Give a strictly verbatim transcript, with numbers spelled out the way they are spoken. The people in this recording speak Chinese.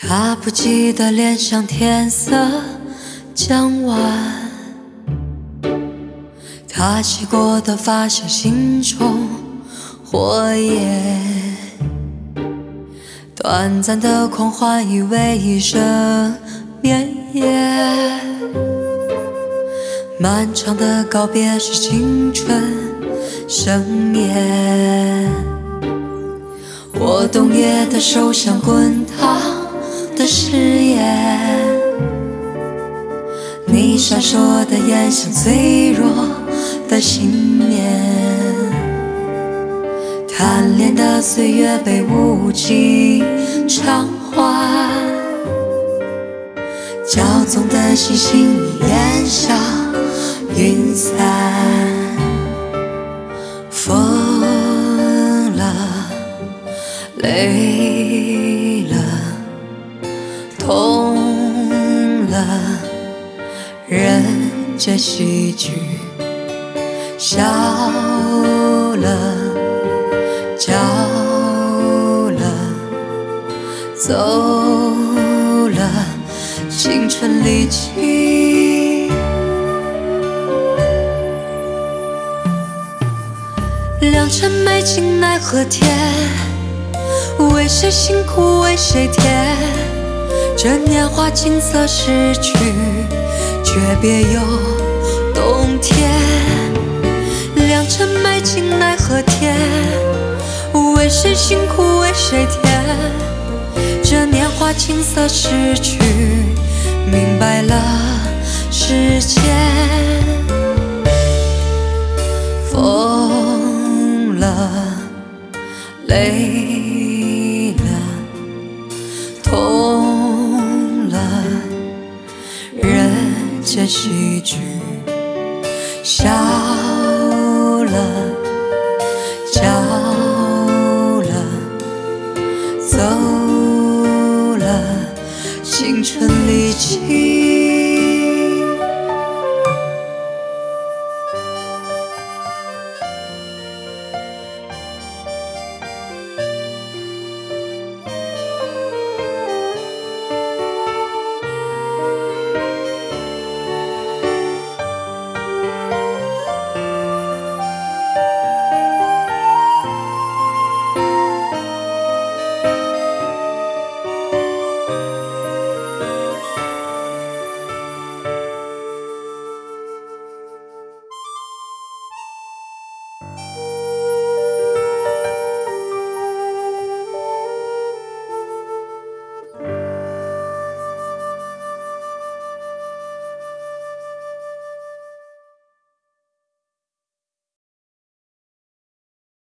他不记得脸上天色将晚，他洗过的发像心中火焰，短暂的狂欢以为一生绵延，漫长的告别是青春盛宴。我冬夜的手像滚烫的誓言，你闪烁的眼像脆弱的信念，贪恋的岁月被无尽偿还，骄纵的星星烟消云散，疯了，累了，痛了，人间喜剧笑了，叫了，走了，青春离奇。良辰美景奈何天，为谁辛苦为谁甜，这年华景色逝去，却别有洞天。良辰美景奈何天，为谁辛苦为谁甜，这年华景色逝去，明白了世间。疯了，累了，痛了，人间喜剧笑了，叫了，走了，青春离奇。